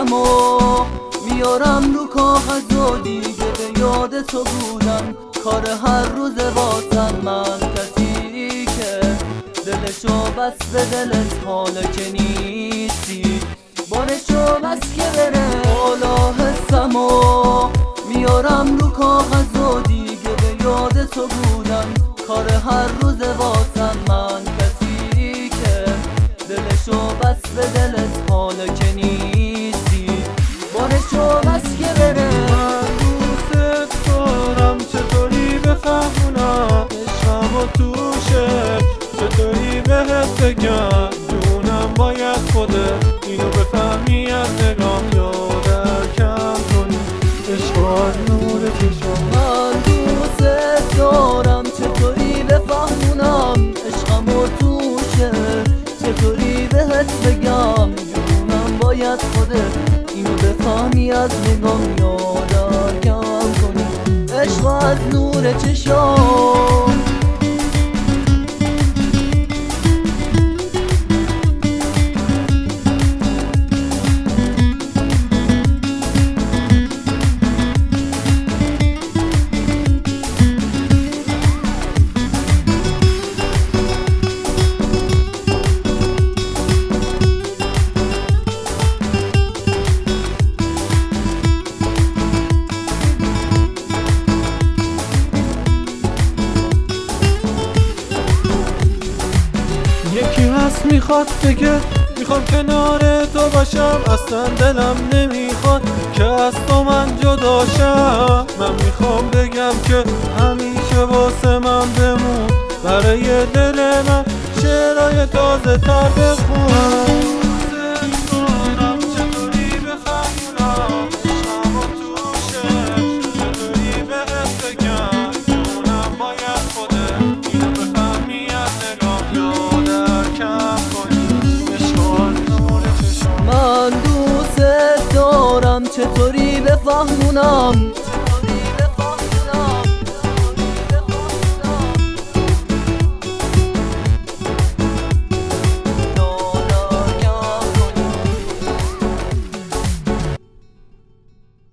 میکنم و میارم رو کاغذ و دیگه به یاد تو بودم. کار هر روز واسم من کسی که دلشو بس به دلت حالا که نیستی، بارشو بس که بره حالا حسم و میارم رو کاغذ و دیگه به یاد تو بودم. کار هر روز واسم من کسی که دلشو بس به دلت حالا که نیستی، بارشو بس که بره. من دوست دارم چطوری بفهمونم عشقم و توشه، چطوری بهت بگم جونم باید خودت اینو بفهمی از نگام یا درکم کنی عشق از نور چشم. من دوست دارم چطوری بفهمونم عشقم و توشه، چطوری بهت بگم جونم باید خودت اینو بفهمی از نگام یا درکم کنی عشق از نور چشم. یکی هست میخواد بگه میخوام کنار تو باشم، اصلا دلم نمیخواد که از تو من جداشم. من میخوام بگم که همیشه واسه من بمون، برای دل من شعرهای تازه تر بخون. من دوست دارم چطوری بفهمونم